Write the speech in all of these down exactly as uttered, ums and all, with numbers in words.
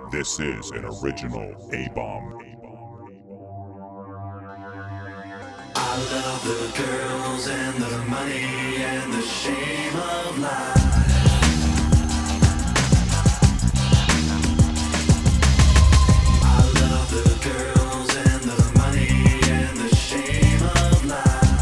This is an original A-Bomb. I love the girls and the money and the shame of life. I love the girls and the money and the shame of life.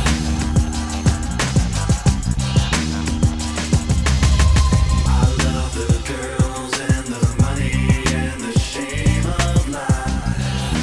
I love the girls and the money and the shame of life.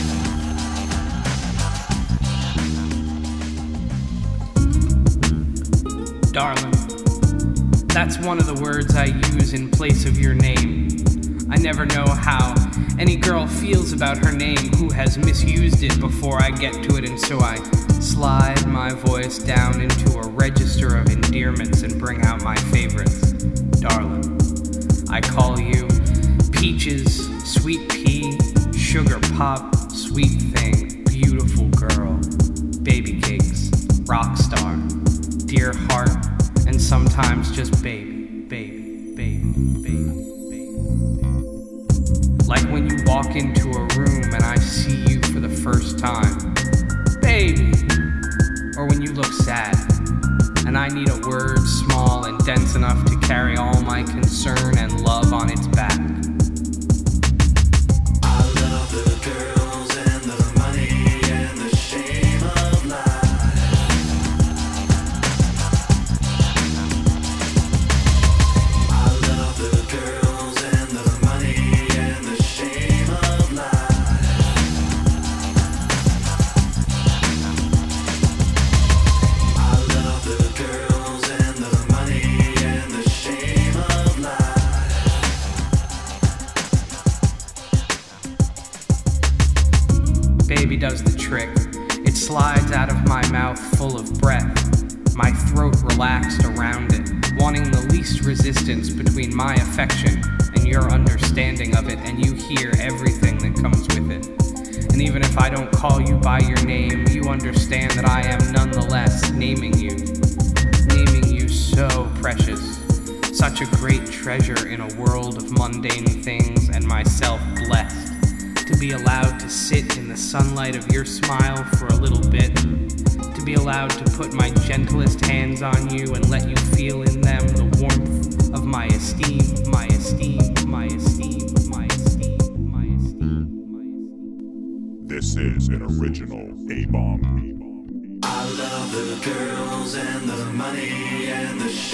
Darling, that's one of the words I use in place of your name. I never know how any girl feels about her name who has misused it before I get to it, and so I slide my voice down into a register of endearments and bring out my favorites. Darling, I call you Peaches, Sweet Pea, Sugar Pop, Sweet Thing, Beautiful Girl, Baby Cakes, Rock Star, Dear Heart, and sometimes just baby, baby, baby, baby, baby, baby. Like when you walk into a room and I see you for the first time, baby. Or when you look sad and I need a word small and dense enough to carry all my concern and love on its back. I love the girls and the money and the shame of life. I love the girls and the money and the shame of life. I love the girls and the money and the shame of life. Baby does the trick. It slides out of my mouth full of breath, my throat relaxed around it, wanting the least resistance between my affection and your understanding of it, and you hear everything that comes with it. And even if I don't call you by your name, you understand that I am nonetheless naming you. Naming you so precious, such a great treasure in a world of mundane things, and myself blessed to be allowed to sit in the sunlight of your smile for a little bit, to be allowed to put my gentlest hands on you and let you feel in them the warmth of my esteem, my esteem, my esteem, my esteem, my esteem, my esteem. This is an original A-Bomb. I love the girls and the money and the